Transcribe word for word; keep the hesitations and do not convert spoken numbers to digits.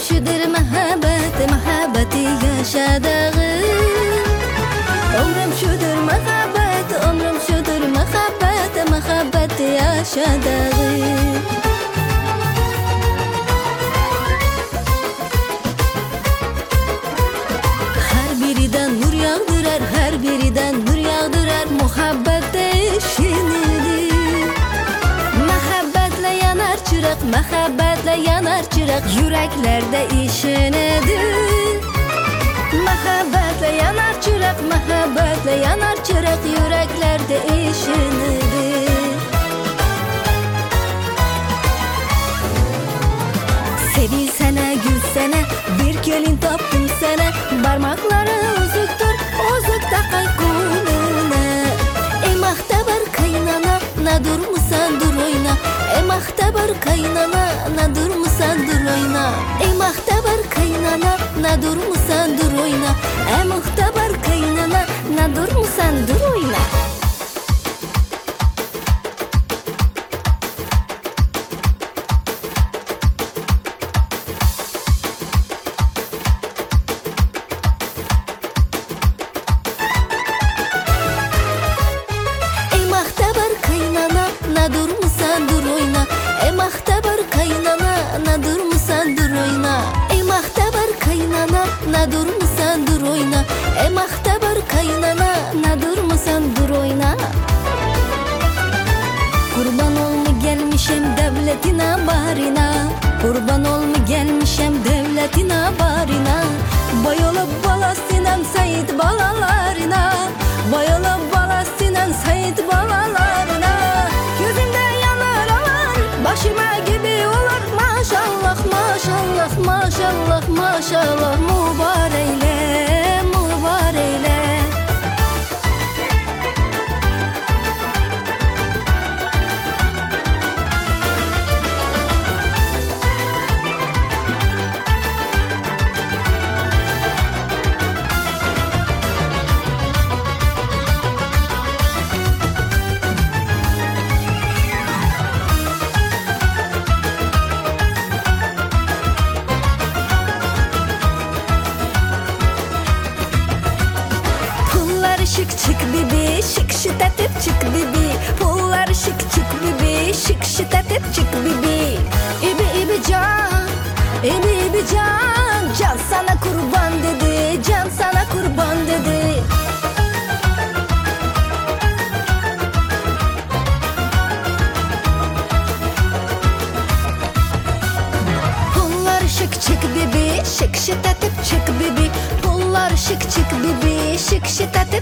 şudur muhabbet, muhabbeti yaşadığım. Ömrüm şudur muhabbet, ömrüm şudur muhabbet, muhabbeti yaşadığım. Her birinden nur yağdırar, her birinden nur yağdırar, muhabbet eşinidir. Muhabbetle yanar çırak, muhabbetle yanar çırak, yüreklerde işinidir. Muhabbetle yanar çırak, muhabbetle yanar çırak, yüreklerde işinidir. Sevilsene, gülsene, bir gelin taptım sana, parmakları uzuktur, uzuk takay koluna. Ey mahtabar kaynana, na durmusan dur oyna. Ey mahtabar kaynana, na durmusan dur oyna. Ey mahtabar kaynana, na durmusan dur oyna. Ey mahtabar kaynana, na durmusan dur oyna. Na durmusan dur oyna. Ey mahtabar kaynana, na durmusan dur oyna. Ey mahtabar kaynana, na durmusan dur oyna. Ey mahtabar kaynana, na durmusan dur oyna. Kurban olmu gelmişem devletine barina. Kurban olmu gelmişem devletine barina. Bayılıp balasinem Seyit balalarına. Bayılıp balasinem Seyit balalarına. Başıma gibi olur maşallah, maşallah, maşallah, maşallah, mübareyle, mübareyle. Şık çık bibi, şık şıtatıp çık bibi. Pullar şık çık bibi, şık şıtatıp çık bibi. İbi ibi can, ibi ibi can. Can sana kurban dedi, can sana kurban dedi. Pullar şık çık bibi, şık şıtatıp çık bibi. Pullar şık çık bibi, şık şıtatıp